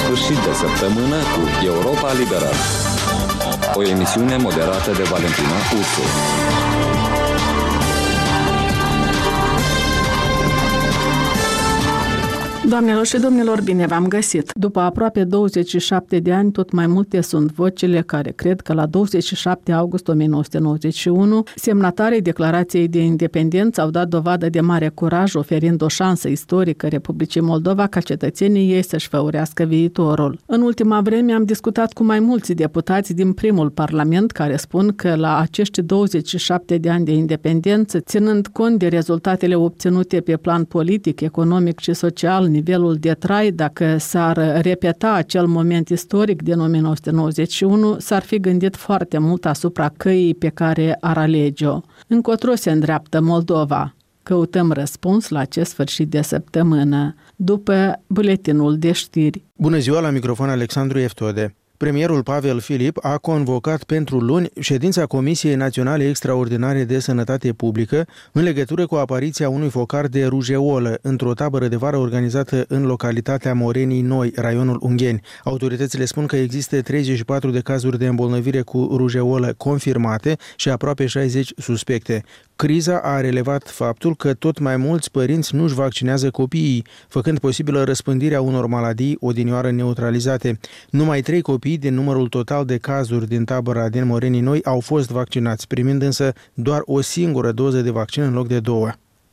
sfârșit de săptămână cu Europa Liberă. O emisiune moderată de Valentina Ursu. Doamnelor și domnilor, bine v-am găsit! După aproape 27 de ani, tot mai multe sunt vocile care cred că la 27 august 1991, semnatarii Declarației de Independență au dat dovadă de mare curaj, oferind o șansă istorică Republicii Moldova ca cetățenii ei să-și făurească viitorul. În ultima vreme am discutat cu mai mulți deputați din primul parlament care spun că la acești 27 de ani de independență, ținând cont de rezultatele obținute pe plan politic, economic și social, nivelul de trai, dacă s-ar repeta acel moment istoric din 1991, s-ar fi gândit foarte mult asupra căii pe care ar alege-o. Încotro se îndreaptă Moldova? Căutăm răspuns la acest sfârșit de săptămână, după buletinul de știri. Bună ziua, la microfon Alexandru Eftode. Premierul Pavel Filip a convocat pentru luni ședința Comisiei Naționale Extraordinare de Sănătate Publică în legătură cu apariția unui focar de rujeolă într-o tabără de vară organizată în localitatea Morenii Noi, raionul Ungheni. Autoritățile spun că există 34 de cazuri de îmbolnăvire cu rujeolă confirmate și aproape 60 suspecte. Criza a relevat faptul că tot mai mulți părinți nu-și vaccinează copiii, făcând posibilă răspândirea unor maladii odinioară neutralizate. Numai 3 copii din numărul total de cazuri din tabăra din Morenii Noi au fost vaccinați, primind însă doar o singură doză de vaccin în loc de 2.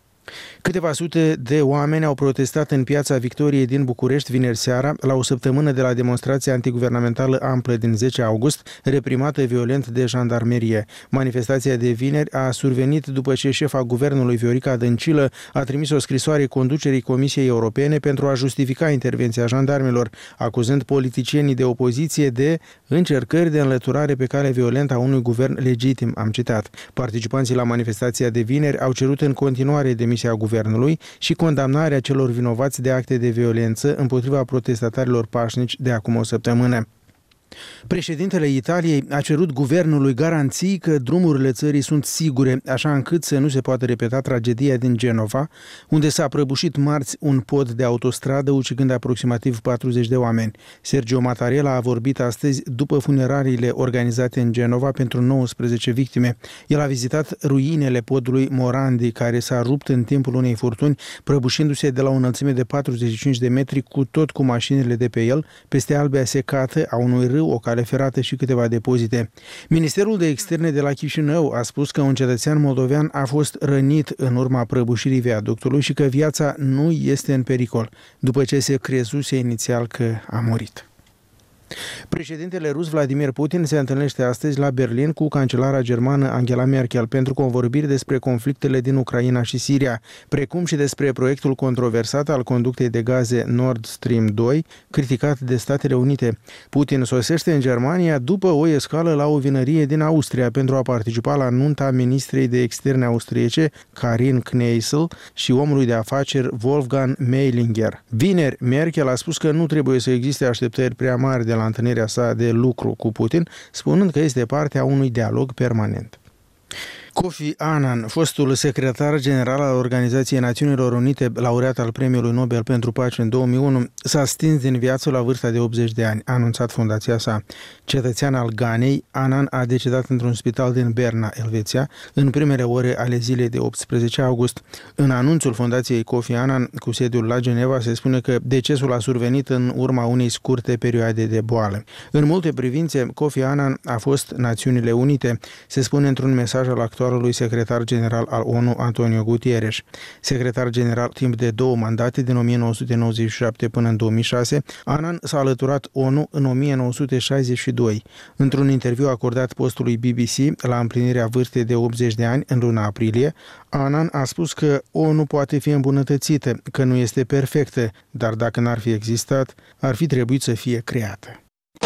Câteva sute de oameni au protestat în Piața Victoriei din București vineri seara, la o săptămână de la demonstrația antiguvernamentală amplă din 10 august, reprimată violent de jandarmerie. Manifestația de vineri a survenit după ce șefa guvernului Viorica Dăncilă a trimis o scrisoare conducerii Comisiei Europene pentru a justifica intervenția jandarmilor, acuzând politicienii de opoziție de încercări de înlăturare pe cale violentă a unui guvern legitim, am citat. Participanții la manifestația de vineri au cerut în continuare demisia guvernului și condamnarea celor vinovați de acte de violență împotriva protestatarilor pașnici de acum o săptămână. Președintele Italiei a cerut guvernului garanții că drumurile țării sunt sigure, așa încât să nu se poată repeta tragedia din Genova, unde s-a prăbușit marți un pod de autostradă, ucigând aproximativ 40 de oameni. Sergio Mattarella a vorbit astăzi după funerariile organizate în Genova pentru 19 victime. El a vizitat ruinele podului Morandi, care s-a rupt în timpul unei furtuni, prăbușindu-se de la o înălțime de 45 de metri, cu mașinile de pe el, peste albea secată a unui râu, o cale ferată și câteva depozite. Ministerul de Externe de la Chișinău a spus că un cetățean moldovean a fost rănit în urma prăbușirii viaductului și că viața nu este în pericol, după ce se crezuse inițial că a murit. Președintele rus Vladimir Putin se întâlnește astăzi la Berlin cu cancelara germană Angela Merkel pentru convorbiri despre conflictele din Ucraina și Siria, precum și despre proiectul controversat al conductei de gaze Nord Stream 2, criticat de Statele Unite. Putin sosește în Germania după o escală la o vinărie din Austria pentru a participa la nunta ministrei de externe austriece Karin Kneißl și omului de afaceri Wolfgang Meilinger. Vineri, Merkel a spus că nu trebuie să existe așteptări prea mari de la întâlnirea sa de lucru cu Putin, spunând că este parte a unui dialog permanent. Kofi Annan, fostul secretar general al Organizației Națiunilor Unite, laureat al Premiului Nobel pentru Pace în 2001, s-a stins din viață la vârsta de 80 de ani, a anunțat fundația sa. Cetățean al Ghanei, Annan a decedat într-un spital din Berna, Elveția, în primele ore ale zilei de 18 august. În anunțul fundației Kofi Annan, cu sediul la Geneva, se spune că decesul a survenit în urma unei scurte perioade de boală. În multe privințe, Kofi Annan a fost Națiunile Unite, se spune într-un mesaj al actualului secretar general al ONU, Antonio Guterres. Secretar general timp de 2 mandate, din 1997 până în 2006, Annan s-a alăturat ONU în 1962. Într-un interviu acordat postului BBC la împlinirea vârstei de 80 de ani în luna aprilie, Annan a spus că ONU poate fi îmbunătățită, că nu este perfectă, dar dacă n-ar fi existat, ar fi trebuit să fie creată.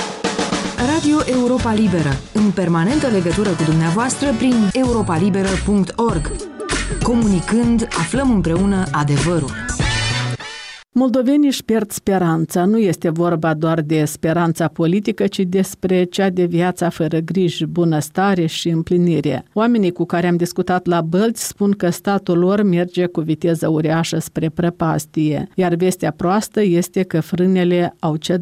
Radio Europa Liberă, în permanentă legătură cu dumneavoastră prin europalibera.org. Comunicând, aflăm împreună adevărul. Moldovenii își pierd speranța. Nu este vorba doar de speranța politică, ci despre cea de viața fără griji, bunăstare și împlinire. Oamenii cu care am discutat la Bălți spun că statul lor merge cu viteză uriașă spre prăpastie, iar vestea proastă este că frânele au cedat.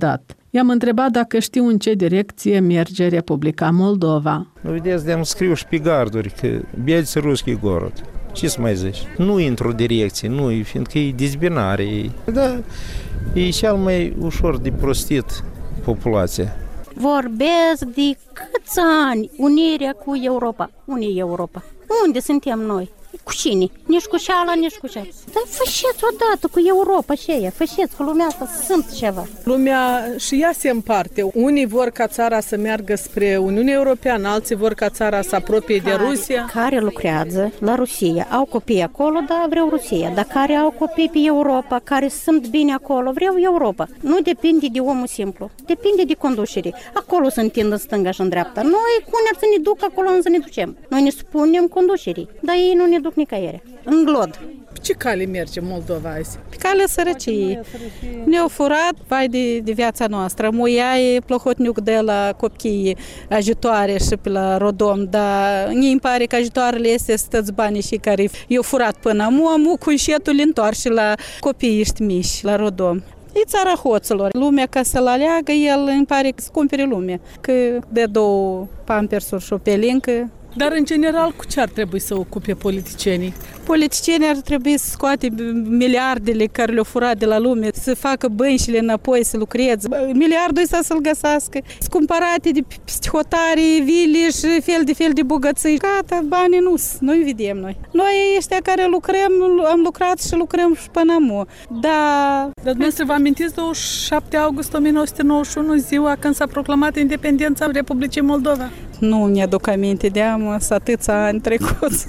I-am întrebat dacă știu în ce direcție merge Republica Moldova. Nu vedeți, de-am scriu și pe garduri că Bielți Ruschi Gorod. Ce să mai zici? Nu intru direcție, nu, fiindcă e dezbinare. Da, e cel mai ușor de prostit populația. Vorbesc de câți ani unirea cu Europa. Unde e Europa? Unde suntem noi? Cu cine? Nici cu ceala, nici cu ceala. Dar fășeți odată cu Europa și aia, fășeți cu lumea asta, sunt ceva. Lumea și ea se împarte. Unii vor ca țara să meargă spre Uniunea Europeană, alții vor ca țara să apropie de Rusia. Care lucrează la Rusia, au copii acolo, da, vreau Rusia. Dar care au copii pe Europa, care sunt bine acolo, vreau Europa. Nu depinde de omul simplu, depinde de conducere. Acolo se întind în stânga și în dreapta. Noi cum să ne duc acolo să ne ducem? Noi ne spunem conducerii, dar ei nu ne duc nicăieri. În glod. Pe ce cale merge Moldova azi? Pe calea sărăciei. Ne-au furat, vai de viața noastră. Muiai plăhotniuc de la copii ajutoare și pe la Rodom, dar îmi pare că ajutoarele este stăți banii și care i-au furat până amu cu înșetul întoarce la copiii ăștia mici, la Rodom. E țara hoților. Lumea ca să-l aleagă, el îmi pare că se cumpere lumea. Că de 2 pampersuri și o pelincă. Dar, în general, cu ce ar trebui să ocupe politicienii? Politicienii ar trebui să scoate miliardele care le-au furat de la lume, să facă bănșile înapoi, să lucreze. Miliardul ăsta să-l găsească. Să cumpărate de psihotare, vile și fel de bogății. Gata, banii nu noi vedem noi. Noi ăștia care lucrăm, am lucrat și lucrăm și până amu. Dar dumneavoastră vă amintiți 27 august 1991, ziua când s-a proclamat independența Republicii Moldova? Nu mi-aduc aminte de atâția ani trecuți.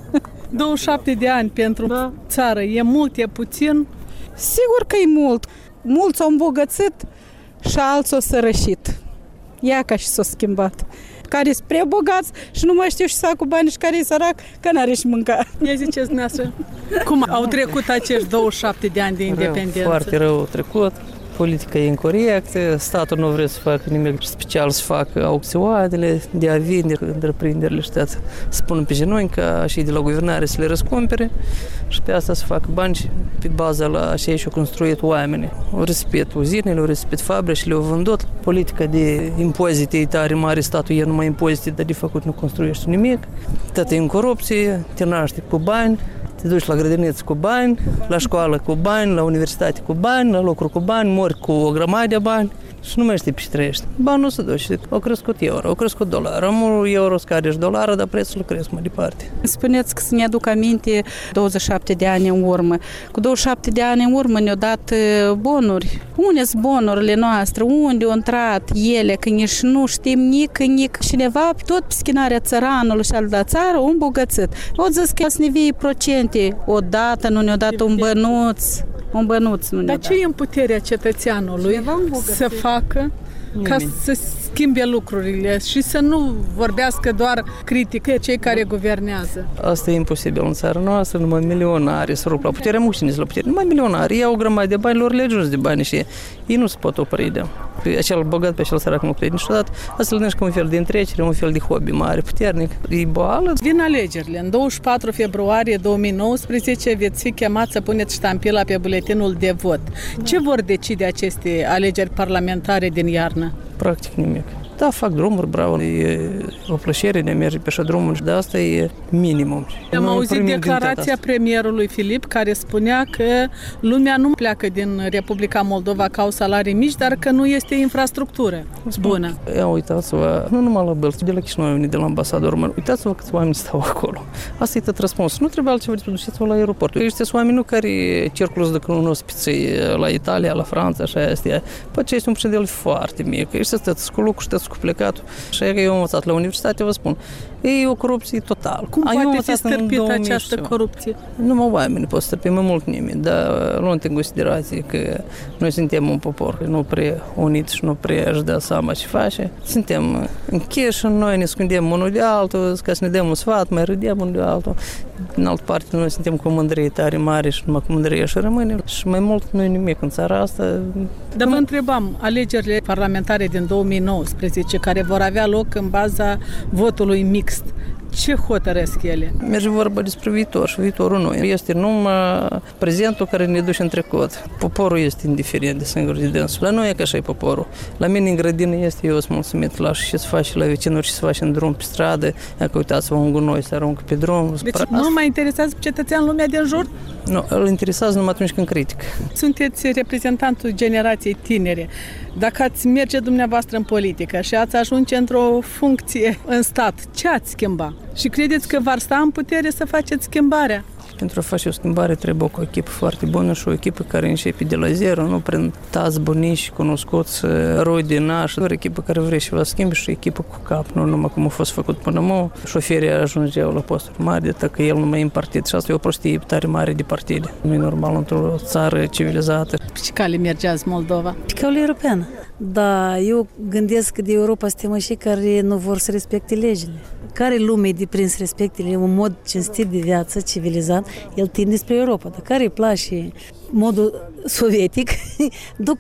27 de ani pentru țară, e mult, e puțin? Sigur că e mult. Mulți s-au îmbogățit și alții s-au sărășit. Ia ca și s-au schimbat. Care sunt prea bogați și nu mai știu și să fac cu bani și care e sărac, că n-are și mânca. Ia ziceți dumneavoastră, cum au trecut acești 27 de ani de independență? Foarte rău au trecut. Politica e incorectă, statul nu vrea să facă nimic special, să facă aukțioanele de a vinde întreprinderile și să pună pe genunchi ca și de la guvernare să le răscumpere și pe asta să facă bani pe baza la așa și-au construit oamenii. Au respect uzinele, au respect fabricile, au vândut. Politica de impozite e tare mare, statul e numai impozite, dar de făcut nu construiești nimic. Tot e în corupție, te naște cu bani. Te duci la grădiniță cu bani, la școală cu bani, la universitate cu bani, la lucru cu bani, mori cu o grămadă de bani și nu mai știi pe ce trăiești. Bani nu se duce. Au crescut euro, au crescut dolar. Amul euro scade și dolarul, dar prețul cresc mai departe. Spuneți că să ne aduc aminte 27 de ani în urmă. Cu 27 de ani în urmă ne-au dat bonuri. Unde sunt bonurile noastre? Unde au intrat ele? Că nici nu știm nic. Cineva tot pe schinarea țăranului și al da țară un îmbogățit. O zis că să ne vie procente. Odată nu ne-au dat un bănuț. Un bănuț nu ne-a dat. Dar ce e în puterea cetățeanului să facă ca să schimbe lucrurile și să nu vorbească doar critic cei care guvernează? Asta e imposibil în țara noastră, numai milionari să rup la putere, muștini la putere, numai milionari, iau o grămadă de bani, lor le ajuns de bani și ei nu se pot opri de acel bogat pe acel sărac nu plec niciodată. Asta îl ca un fel de întrecere, un fel de hobby mare, puternic. E boală. Vin alegerile. În 24 februarie 2019 veți fi chemați să puneți ștampila pe buletinul de vot. Ce vor decide aceste alegeri parlamentare din iarnă? Practic nimic. Da, fac drumuri, bravo, e o plăcere de a merge pe așa drumuri, dar asta e minimum. Am auzit declarația premierului Filip care spunea că lumea nu pleacă din Republica Moldova ca au salarii mici, dar că nu este infrastructură bună. Uitați-vă, nu numai la Bălți, de la Chișinău, de la ambasador român, uitați-vă câți oameni stau acolo. Asta e tot răspuns. Nu trebuie altceva decât duceți-vă la aeroport. Există oameni nu care circulă de când nu spiței la Italia, la Franța, așa este. Poate este un procedel foarte mic. Există stăți cu lucru, stăți cu plecatul. Și că eu am învățat la universitate, vă spun, e o corupție totală. Cum poate fi stârpită această corupție? Numai oamenii pot stârpi, mai mult nimeni, dar luând în considerație că noi suntem un popor nu prea unit și nu prea își dă seama ce face. Suntem închiși, noi ne scundem unul de altul, ca să ne dăm un sfat, mai râdem unul de altul. În altă parte, noi suntem cu mândrie tare mare și numai cu mândrie și rămânem. Și mai mult nu e nimic în țara asta. Dar vă întrebam, alegerile parlamentare din 2019, care vor avea loc în baza votului mixt, Ce hotărăsc ele? Merge vorba despre viitor și viitorul nu este numai prezentul care ne duce în trecut. Poporul este indiferent de singur de dânsul. La noi e ca așa e poporul. La mine în grădină este, eu sunt mulțumit, las și se face la vecinuri și se face în drum pe stradă. Dacă uitați-vă un gunoi se aruncă pe drum. Deci nu mai interesează pe cetățean lumea din jur? Nu, îl interesează numai atunci când critic. Sunteți reprezentantul generației tinere. Dacă ați merge dumneavoastră în politică și ați ajunge într-o funcție în stat, ce ați schimba? Și credeți că v-ar sta în putere să faceți schimbarea? Pentru a face o schimbare trebuie o echipă foarte bună și o echipă care începe de la zero, nu prin tați bunici, cunoscuți, roi din naș. O echipă care vrea și va schimbi și o echipă cu cap, nu numai cum a fost făcut până acum. Șoferii ajungeau la posturi mari, de că el nu mai e în partid și asta e o prostie tare mare de partide. Nu e normal într-o țară civilizată. Pe ce cale mergeați Moldova? Pe calea europeană. Da, eu gândesc că de Europa suntem și care nu vor să respecte legile. Care lume de prins respectele, un mod cinstit de viață, civilizat, el tinde spre Europa. Dar care îi place modul sovietic, duc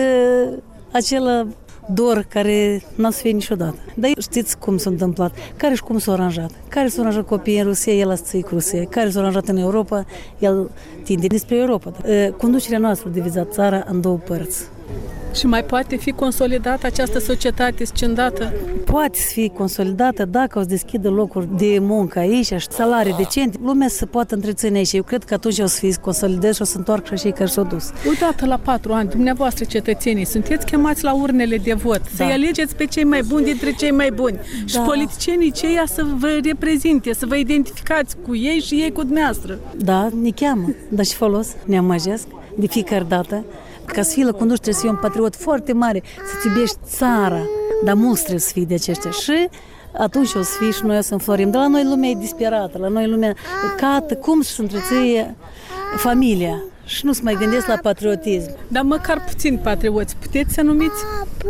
acela dor care n-a să fie niciodată. Dar știți cum s-a întâmplat, care și cum s-a aranjat. Care s-a aranjat copiii în Rusia, el a țăit cu Rusia. Care s-a aranjat în Europa, el tinde despre Europa. Conducerea noastră divizat țara în două părți. Și mai poate fi consolidată această societate scindată? Poate fi consolidată dacă o să deschidă locuri de muncă aici și salarii decente. Lumea se poate întreține aici. Eu cred că atunci o să fie consolidată și o să întoarcă și cei care s-au dus. Odată la 4 ani, dumneavoastră cetățenii, sunteți chemați la urnele de vot, da. Să-i alegeți pe cei mai buni dintre cei mai buni. Da. Și politicienii ceia să vă reprezinte, să vă identificați cu ei și ei cu dumneavoastră. Da, ne cheamă. Dar și folos, ne amăjesc de fiecare dată. Ca să fii la conducere trebuie să fii un patriot foarte mare, să-ți iubești țara, dar mulți trebuie să fii de aceștia. Și atunci o să fii și noi o să înflorim. Dar la noi lumea e disperată, la noi lumea cată cum să-și întreține familia și nu se mai gândesc la patriotism. Dar măcar puțin patrioți, puteți să numiți?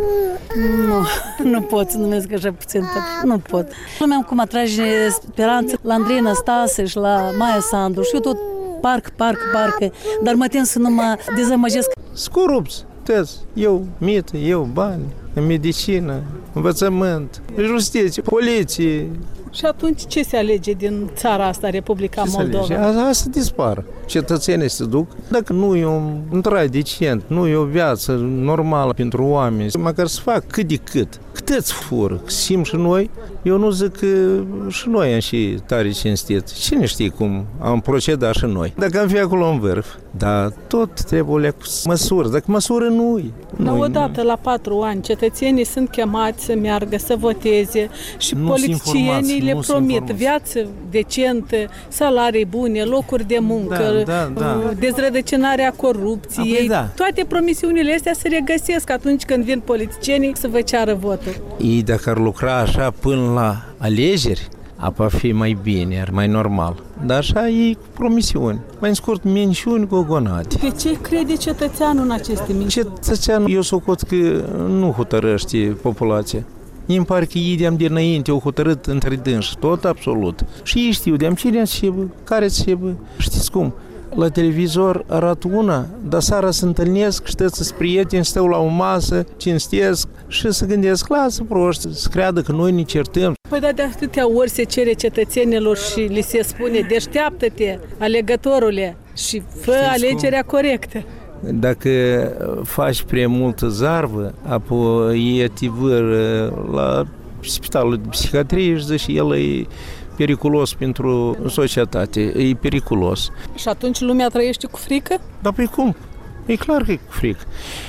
Nu pot să numesc așa puțin, nu pot. Lumea cum atrage speranță la Andrei Năstase și la Maia Sandu și eu tot parcă, dar mă tem să nu mă dezamăgesc. Scorupți, eu mită, eu bani, în medicină, învățământ, justiție, poliție. Și atunci ce se alege din țara asta, Republica Moldova? Asta dispară. Cetățenii se duc. Dacă nu e un trai decent, nu e o viață normală pentru oameni, măcar să fac cât de cât. Cât fură, simt și noi. Eu nu zic că și noi am și tare cinstit. Cine știe cum am procedat și noi. Dacă am fi acolo în vârf, dar tot trebuie cu măsuri. Dacă măsură nu-i. Dar odată la 4 ani cetățenii sunt chemați să meargă, să voteze și politicienii le promit viață decentă, salarii bune, locuri de muncă, dezrădăcinarea corupției. Toate promisiunile astea se regăsesc atunci când vin politicienii să vă ceară votul. Ei dacă ar lucra așa până la alegeri, apa fi mai bine, mai normal. Dar așa e cu promisiuni. Mai în scurt, minciuni gogonate. De ce crede cetățeanul în aceste minciuni? Cetățeanul, eu socot că nu hotărăște populația. Îmi pare că ei de-am dinainte au hotărât între dânși, tot absolut. Și ei știu de-am cine ațibă, care ațibă. Știți cum? La televizor arată una, dar seara se întâlnesc, știți, prieteni, stau la o masă, cinstesc și se gândesc, lasă proști, să creadă că noi ne certăm. Păi da, de atâtea ori se cere cetățenilor și li se spune, deșteaptă-te, alegătorule, și fă alegerea corectă. Dacă faci prea multă zarvă, apoi e te văr la spitalul de psihiatrie și zici, el e periculos pentru societate, e periculos. Și atunci lumea trăiește cu frică? Dar pe cum? E clar că e cu frică.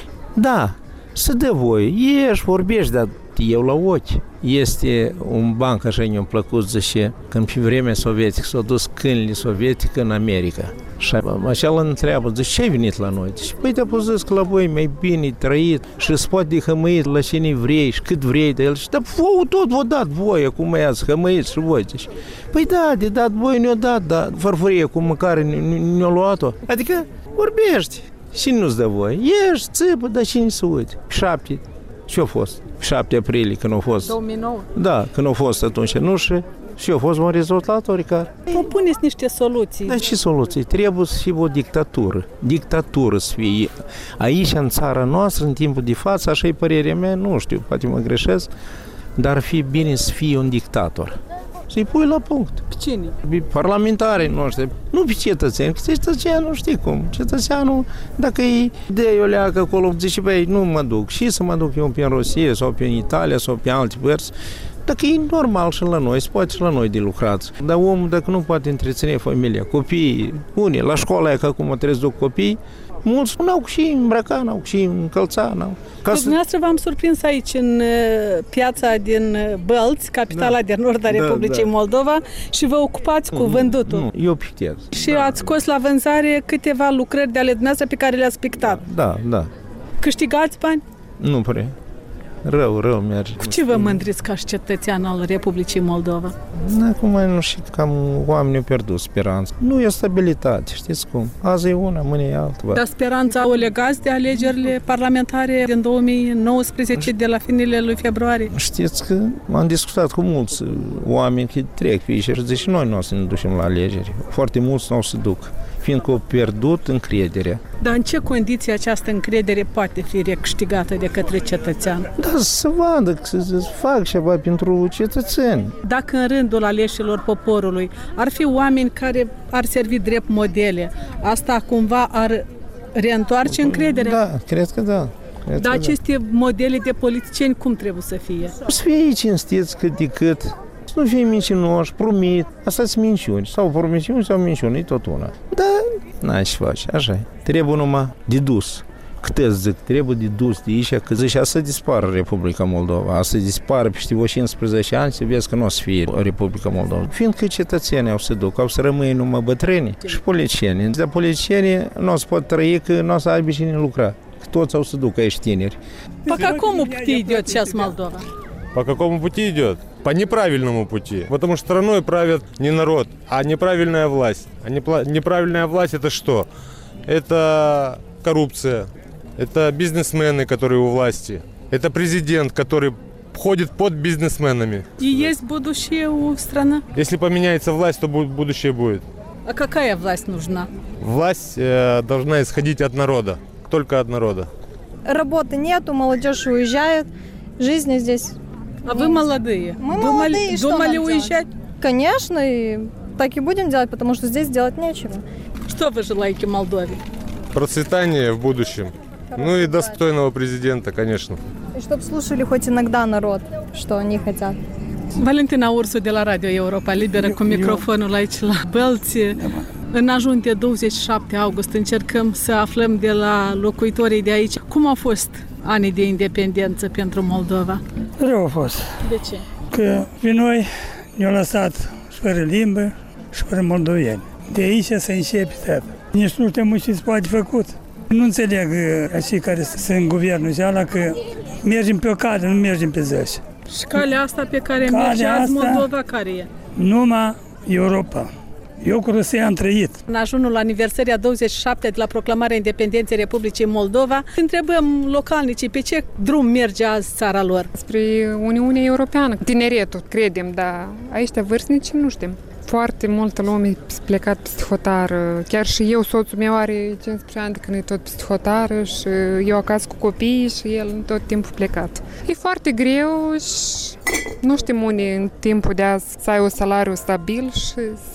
Da, să dă voie, ieși, vorbești, dar eu la ochi. Este un banc, așa ne-a plăcut, zice, când pe vremea sovietică s-au dus câinile sovietică în America. Și așa îl întreabă, zice, ce ai venit la noi? Zice, păi te-a zis că la voi mai bine trăit și se poate de hămăit la cine vrei și cât vrei de el. Și dar vouă tot v-a dat voie, cum i-ați hămăit și voi. Zice, păi da, de dat voie ne-a dat, dar farfurie cu mâncare ne-a luat-o. Adică vorbești și nu-ți dă voie. Ești, țipă, dar cine se uite? 7. Ce-a fost? 7 aprilie, când a fost. 2009. Da, când a fost atunci, nu știu. Și a fost un rezultat oricare. Propuneți niște soluții. Dar ce soluții? Trebuie să fie o dictatură. Dictatură să fie. Aici, în țara noastră, în timpul de față, așa e părerea mea, nu știu, poate mă greșesc, dar ar fi bine să fie un dictator. Să-i pui la punct. Pe cine? Parlamentarii noștri, nu pe cetățeni, că cetățeanul știi cum. Cetățeanul, dacă îi dă o leacă acolo, zice, băi, nu mă duc. Și să mă duc eu pe în Rusia sau pe în Italia sau pe alte părți. Dacă e normal și la noi, se poate și la noi de lucrat. Dar omul, dacă nu poate întreține familia, copiii, unii, la școala aia, că acum trebuie să duc copii, mulți n-au și îmbrăca, n-au și încălța, n-au. Dumneavoastră v-am surprins aici în piața din Bălți, capitala de nord a Republicii Moldova, și vă ocupați cu vândutul. Nu, eu pictez. Și ați scos la vânzare câteva lucrări de ale dumneavoastră pe care le-ați pictat. Da. Câștigați bani? Nu prea. Rău merge. Cu ce vă mândriți ca și cetățean al Republicii Moldova? Acum nu știu, cam oamenii au pierdut speranța. Nu e stabilitate, știți cum? Azi e una, mâine e alta. Dar speranța o legați de alegerile parlamentare din 2019, de la finele lui februarie? Știți că am discutat cu mulți oameni care trec pe aici și zice, noi nu o să ne ducem la alegeri. Foarte mulți nu o să duc, fiindcă au pierdut încrederea. Dar în ce condiții această încredere poate fi recâștigată de către cetățean? Da, să vadă, să fac ceva pentru cetățeni. Dacă în rândul aleșilor poporului ar fi oameni care ar servi drept modele, asta cumva ar reîntoarce încrederea? Da, cred că da. Dar aceste modele de politicieni cum trebuie să fie? Să fie cinstiți cât de cât, să nu fie mincinoși, promit. Asta sunt minciuni, sau promisiuni sau minciuni, e tot una. Da, n-ai ce face, așa e. Trebuie numai de dus. Câte zic, trebuie de dus de aici, că zice, să dispară Republica Moldova, să dispară peste 15 ani, să vezi că nu o să fie Republica Moldova. Fiindcă cetățenii au să duc, au să rămâne numai bătrâni și politicienii. Dar politicienii nu o să pot trăi, că nu o să aibă cine lucra. Toți au să ducă aici tineri. По какому пути идет сейчас Молдова? По какому пути идет? По неправильному пути. Потому что страной правит не народ, а неправильная власть. А неправильная власть это что? Это коррупция. Это бизнесмены, которые у власти. Это президент, который ходит под бизнесменами. И есть будущее у страны? Если поменяется власть, то будущее будет. А какая власть нужна? Власть должна исходить от народа. Только от народа. Работы нету, молодежь уезжает. Жизни здесь. А вы молодые? Мы молодые. Думали уезжать? Конечно, и так и будем делать, потому что здесь делать нечего. Что вы желаете Молдове? Процветание в будущем. Ну и достойного президента, конечно. И чтобы слушали хоть иногда народ, что они хотят. Valentina Ursu de la Radio Europa Liberă cu microfonul aici la Bălți. În ajun de 27 august încercăm să aflăm de la locuitorii de aici cum au fost anii de independență pentru Moldova. Rău a fost. De ce? Că pe noi ne-au lăsat fără limbă și fără moldoveni. De aici să începe tot. Nici nu știm ce se poate făcut. Nu înțeleg acei care sunt în guvernul ăla că mergem pe o cale, nu mergem pe zăși. Și calea asta pe care merge azi Moldova, care e? Numai Europa. Eu cu Rusia am trăit. În ajunul aniversării a 27 de la proclamarea independenței Republicii Moldova, întrebăm localnicii pe ce drum merge azi țara lor. Spre Uniunea Europeană. Tineretul, credem, dar aici vârstnici nu știm. Foarte multă lume s-a plecat peste hotară. Chiar și eu, soțul meu are 15 ani de când e tot peste hotară și eu acasă cu copiii și el tot timpul plecat. E foarte greu și nu știm unde în timpul de azi să ai un salariu stabil și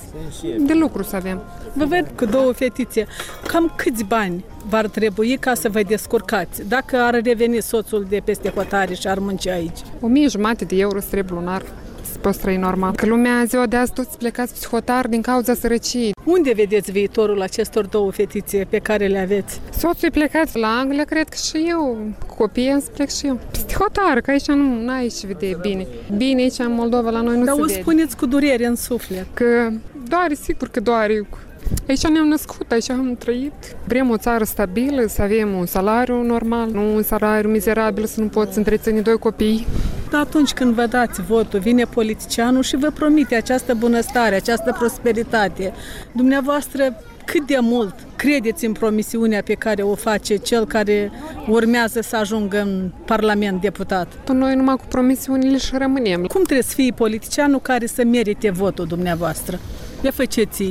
de lucru să avem. Vă văd cu două fetițe. Cam câți bani v-ar trebui ca să vă descurcați dacă ar reveni soțul de peste hotare și ar munci aici? 1500 de euro trebuie lunar. Poți trăi normal. Că lumea ziua de azi toți plecați psihotar din cauza sărăciei. Unde vedeți viitorul acestor două fetițe pe care le aveți? Soțul e plecat la Anglia, cred că și eu. Cu copiii am să plec și eu. Psihotar, că aici nu ai ce vede bine. Bine aici în Moldova la noi nu se vede. Dar o spuneți cu durere în suflet. Că doare, sigur că doare. Aici ne-am născut, aici am trăit. Vrem o țară stabilă, să avem un salariu normal, nu un salariu mizerabil, să nu poți întreține doi copii. Dar atunci când vă dați votul, vine politicianul și vă promite această bunăstare, această prosperitate. Dumneavoastră, cât de mult credeți în promisiunea pe care o face cel care urmează să ajungă în Parlament deputat? Noi numai cu promisiunile și rămânem. Cum trebuie să fie politicianul care să merite votul dumneavoastră? Le faceți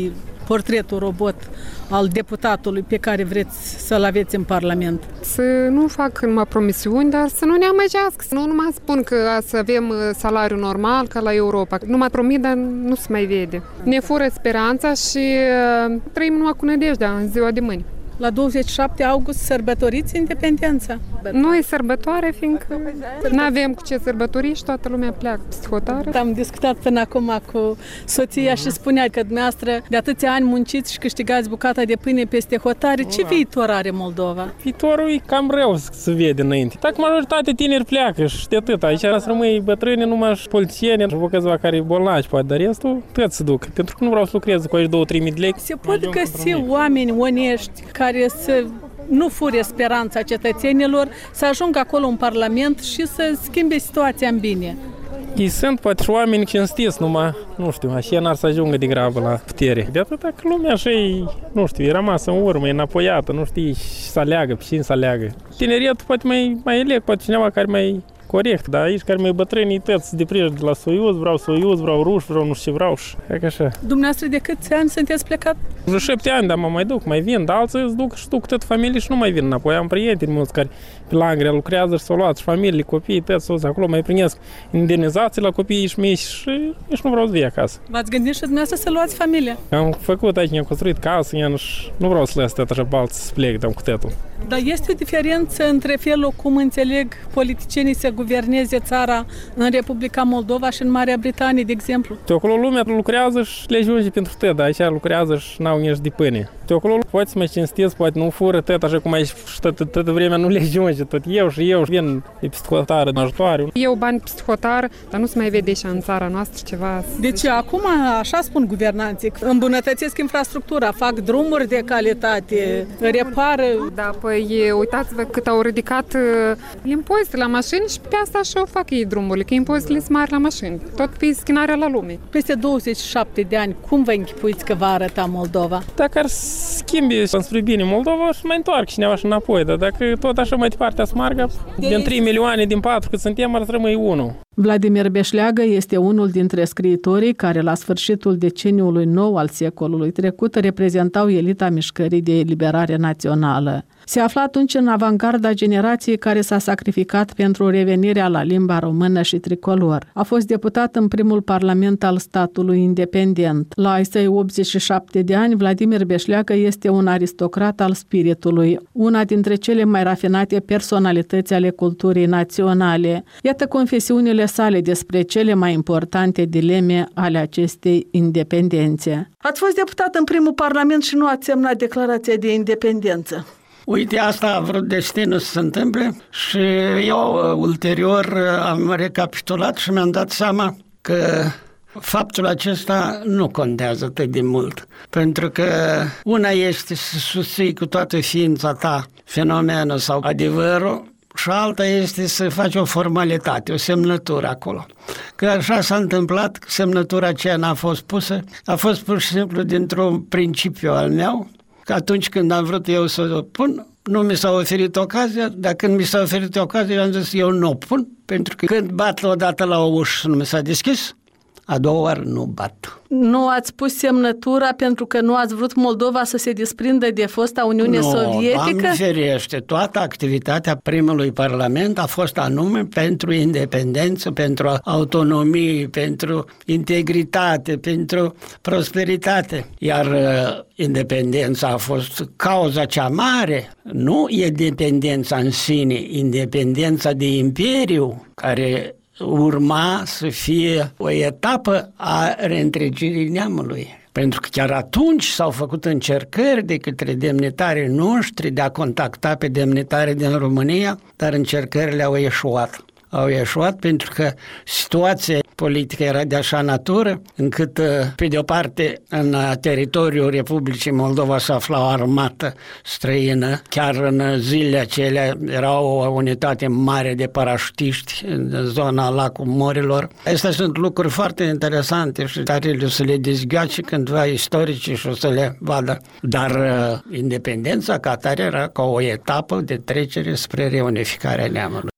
portretul robot al deputatului pe care vreți să-l aveți în Parlament? Să nu fac numai promisiuni, dar să nu ne amăgească. Să nu numai spun că să avem salariu normal ca la Europa. Numai promit, dar nu se mai vede. Ne fură speranța și trăim numai cu nădejdea în ziua de mâine. La 27 august sărbătoriți independența? Nu e sărbătoare, fiindcă nu avem cu ce sărbători și toată lumea pleacă peste hotare. Am discutat până acum cu soția și spunea că dumneavoastră de atâția ani munciți și câștigați bucata de pâine peste hotare. Ce viitor are Moldova? Viitorul e cam rău să se vede înainte. Dacă majoritatea tineri pleacă și de atât. Aici să rămâi bătrâni, numai și polițieni, și câțiva care e bolnavi, poate, dar restul tot se duc. Pentru că nu vreau să lucrez cu aici 2-3 mii de lei. Se pot găsi oameni onești care să nu fure speranța cetățenilor, să ajungă acolo în Parlament și să schimbe situația în bine. Ei sunt poate și oameni cinstiți, numai, nu știu, așa n-ar să ajungă de grabă la putere. De atâta că lumea așa e, nu știu, e rămasă în urmă, e înapoiată, nu știi, și să aleagă, pe cine să aleagă. Tineriatul poate mai eleg, poate cineva care mai corect, dar aici care mai bătrânii tăți deprinde de la Soiuz, vreau ruși, vreau nu știu ce vreau și așa. Dumneavoastră de câți ani sunteți plecat? Vreo 7 ani, dar mă mai duc, mai vin, dar alții îți duc tot familie și nu mai vin înapoi. Am prieteni mulți care pe la Anglia lucrează și s-au luat și familii, copii, tăți, soți, acolo mai primesc indemnizații la copiii și mici și nici nu vreau să vii acasă. V-ați gândit și dumneavoastră să luați familia? Am făcut aici, ne-am construit casă, nu vreau să las tătă așa balți să plec, cu tătul. Dar este o diferență între felul cum înțeleg politicienii să guverneze țara în Republica Moldova și în Marea Britanie, de exemplu? De acolo lumea lucrează și le ajunge pentru tăt, dar aici lucrează și n-au nici de pâine. De acolo poate să mă cinstiți, poate nu fură tăt, așa cum aici și toată vremea nu le ajunge, tot eu vin de peste hotare, în ajutoare. Eu bani peste hotare, dar nu se mai vede și în țara noastră ceva. Deci acum, așa spun guvernanții, îmbunătățesc infrastructura, fac drumuri de calitate, repară. Da, păi uitați-vă cât au ridicat impozitele la mașini și pe asta și-o fac ei drumurile, că impozitele sunt mari la mașini, tot pe schinarea la lume. Peste 27 de ani, cum vă închipuiți că va arăta Moldova? Dacă ar schimbi înspre bine Moldova, și mai întoarcă cineva și înapoi, dar dacă tot așa mai departe a smargă, din 3 milioane, din 4 cât suntem, ar rămâi 1. Vladimir Beșleagă este unul dintre scriitorii care la sfârșitul deceniului nou al secolului trecut reprezentau elita mișcării de eliberare națională. Se afla atunci în avangarda generației care s-a sacrificat pentru revenirea la limba română și tricolor. A fost deputat în primul parlament al statului independent. La ai săi 87 de ani, Vladimir Beșleagă este un aristocrat al spiritului, una dintre cele mai rafinate personalități ale culturii naționale. Iată confesiunile sale despre cele mai importante dileme ale acestei independențe. Ați fost deputat în primul parlament și nu ați semnat declarația de independență. Uite, asta a vrut destinul să se întâmple și eu ulterior am recapitulat și mi-am dat seama că faptul acesta nu contează atât de mult, pentru că una este să susții cu toată ființa ta fenomenul sau adevărul și alta este să faci o formalitate, o semnătură acolo. Că așa s-a întâmplat, semnătura aceea n-a fost pusă, a fost pur și simplu dintr-un principiu al meu, că atunci când am vrut eu să o pun, nu mi s-a oferit ocazia, dar când mi s-a oferit ocazia, eu am zis, eu nu o pun, pentru că când bat odată la o ușă și nu mi s-a deschis, a doua oară nu bat. Nu ați pus semnătura pentru că nu ați vrut Moldova să se desprindă de fosta Uniune Sovietică? Nu, Doamne ferește, toată activitatea primului parlament a fost anume pentru independență, pentru autonomie, pentru integritate, pentru prosperitate. Iar independența a fost cauza cea mare, nu independența în sine, independența de imperiu, care urma să fie o etapă a reîntregirii neamului. Pentru că chiar atunci s-au făcut încercări de către demnitarii noștri de a contacta pe demnitarii din România, dar încercările au eșuat. Au eșuat pentru că situația politică era de așa natură, încât, pe de o parte, în teritoriul Republicii Moldova se afla o armată străină. Chiar în zilele acelea era o unitate mare de parașutiști în zona Lacul Morilor. Astea sunt lucruri foarte interesante și care o să le dezgheace cândva istoricii și o să le vadă. Dar independența ca atare era ca o etapă de trecere spre reunificarea neamului.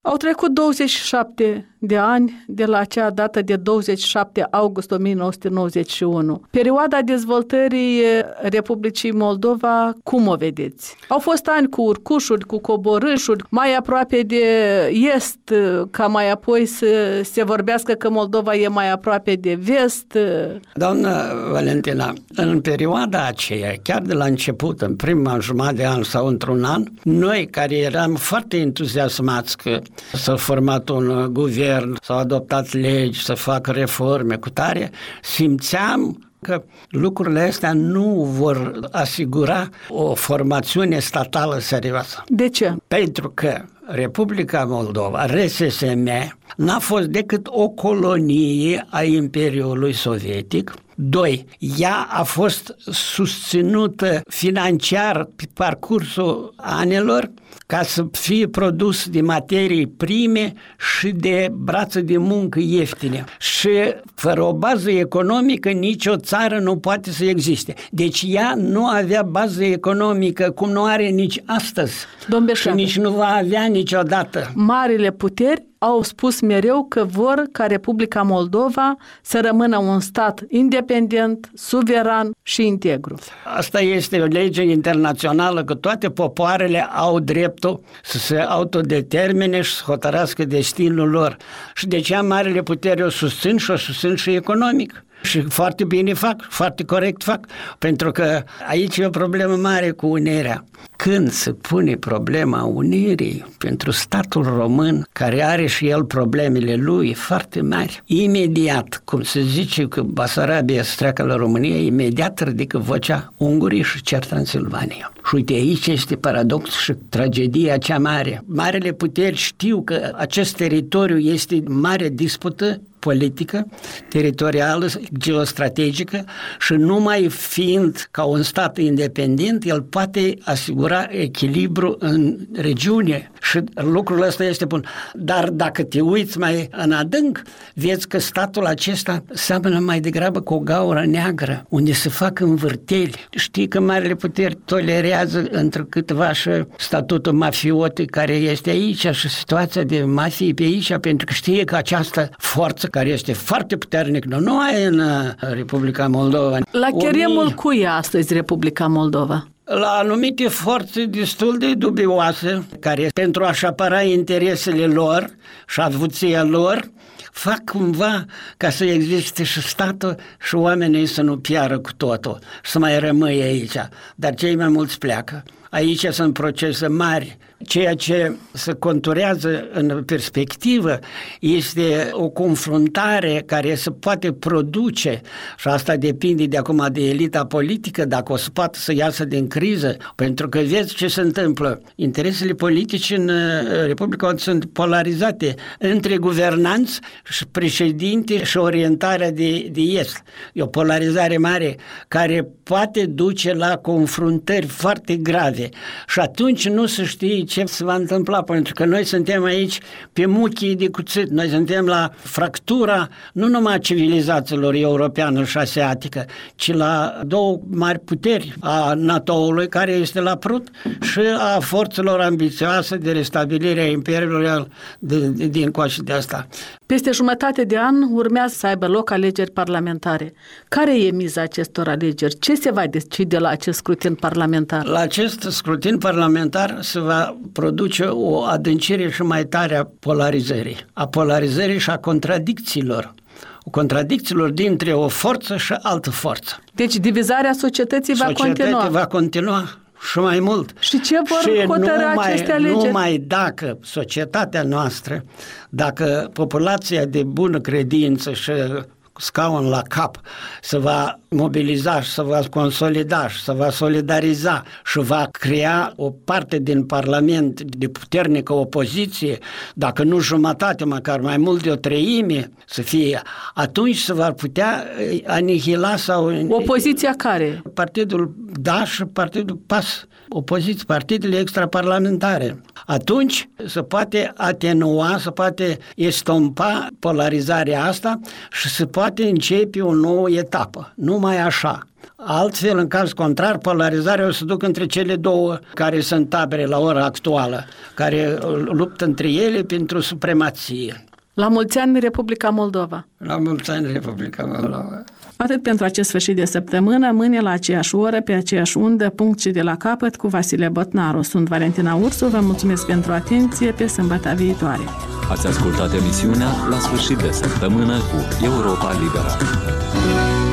Au trecut 27 de ani de la acea dată de 27 august 1991. Perioada dezvoltării Republicii Moldova, cum o vedeți? Au fost ani cu urcușuri, cu coborâșuri, mai aproape de est, ca mai apoi să se vorbească că Moldova e mai aproape de vest. Doamnă Valentina, în perioada aceea, chiar de la început, în prima jumătate de an sau într-un an, noi care eram foarte entuziasmați că s-a format un guvern, s-au adoptat legi, să facă reforme cu tare, simțeam că lucrurile astea nu vor asigura o formațiune statală serioasă. De ce? Pentru că Republica Moldova, RSSM, n-a fost decât o colonie a Imperiului Sovietic. 2. Ea a fost susținută financiar pe parcursul anilor ca să fie produs de materii prime și de brațe de muncă ieftine. Și fără o bază economică nicio țară nu poate să existe. Deci ea nu avea bază economică cum nu are nici astăzi. Și nici nu va avea niciodată. Marile puteri au spus mereu că vor ca Republica Moldova să rămână un stat independent, suveran și integru. Asta este o lege internațională, că toate popoarele au dreptul să se autodetermine și să hotărască destinul lor. Și de aceea marile puteri o susțin și o susțin și economic. Și foarte bine fac, foarte corect fac, pentru că aici e o problemă mare cu unirea. Când se pune problema unirii pentru statul român, care are și el problemele lui foarte mari, imediat, cum se zice că Basarabia se treacă la România, imediat ridică vocea ungurii și cer Transilvania. Și uite, aici este paradox și tragedia cea mare. Marele puteri știu că acest teritoriu este mare dispută politică, teritorială, geostrategică și numai fiind ca un stat independent, el poate asigura echilibru în regiune și lucrul ăsta este bun. Dar dacă te uiți mai în adânc, vezi că statul acesta seamănă mai degrabă cu o gaură neagră, unde se fac învârteli. Știi că marile puteri tolerează între câteva și statutul mafiote care este aici și situația de mafie pe aici, pentru că știe că această forță care este foarte puternic, nu numai în Republica Moldova. La cheremul cui e astăzi Republica Moldova? La anumite forțe destul de dubioase, care pentru a-și apăra interesele lor și avuția lor, fac cumva ca să existe și statul și oamenii să nu piară cu totul, să mai rămâie aici. Dar cei mai mulți pleacă. Aici sunt procese mari. Ceea ce se conturează în perspectivă este o confruntare care se poate produce și asta depinde de acum de elita politică, dacă o să poată să iasă din criză, pentru că vezi ce se întâmplă. Interesele politice în Republica sunt polarizate între guvernanți și președinte și orientarea de est. E o polarizare mare care poate duce la confruntări foarte grave și atunci nu se știe ce se va întâmpla, pentru că noi suntem aici pe muchii de cuțit, noi suntem la fractura nu numai a civilizațiilor europeană și asiatică, ci la două mari puteri a NATO-ului care este la prut și a forțelor ambițioase de restabilire a imperiului din coace de asta. Peste jumătate de an urmează să aibă loc alegeri parlamentare. Care e miza acestor alegeri? Ce se va decide la acest scrutin parlamentar? La acest scrutin parlamentar se va produce o adâncire și mai tare a polarizării și a contradicțiilor. Contradicțiilor dintre o forță și altă forță. Deci divizarea societății va continua. Și mai mult. Și ce vor hotărâ aceste alegeri? Numai dacă societatea noastră, dacă populația de bună credință și scaun la cap se va mobiliza și se va consolida și se va solidariza și va crea o parte din Parlament de puternică opoziție, dacă nu jumătate, măcar mai mult de o treime să fie, atunci se va putea anihila sau... Opoziția care? Partidul DA și Partidul PAS, opoziție, partidele extraparlamentare. Atunci se poate atenua, se poate estompa polarizarea asta și se poate începe o nouă etapă. Nu numai așa. Altfel, în caz contrar, polarizarea o să ducă între cele două care sunt tabere la ora actuală, care luptă între ele pentru supremație. La mulți ani, Republica Moldova! La mulți ani, Republica Moldova! Atât pentru acest sfârșit de săptămână, mâine la aceeași oră, pe aceeași undă, punct și de la capăt, cu Vasile Botnaru. Sunt Valentina Ursu, vă mulțumesc pentru atenție, pe sâmbătă viitoare. Ați ascultat emisiunea La sfârșit de săptămână cu Europa Liberă.